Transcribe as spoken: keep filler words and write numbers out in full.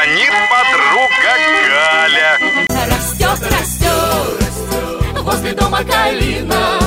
Звонит подруга Галя. Растет, растет, возле дома калина.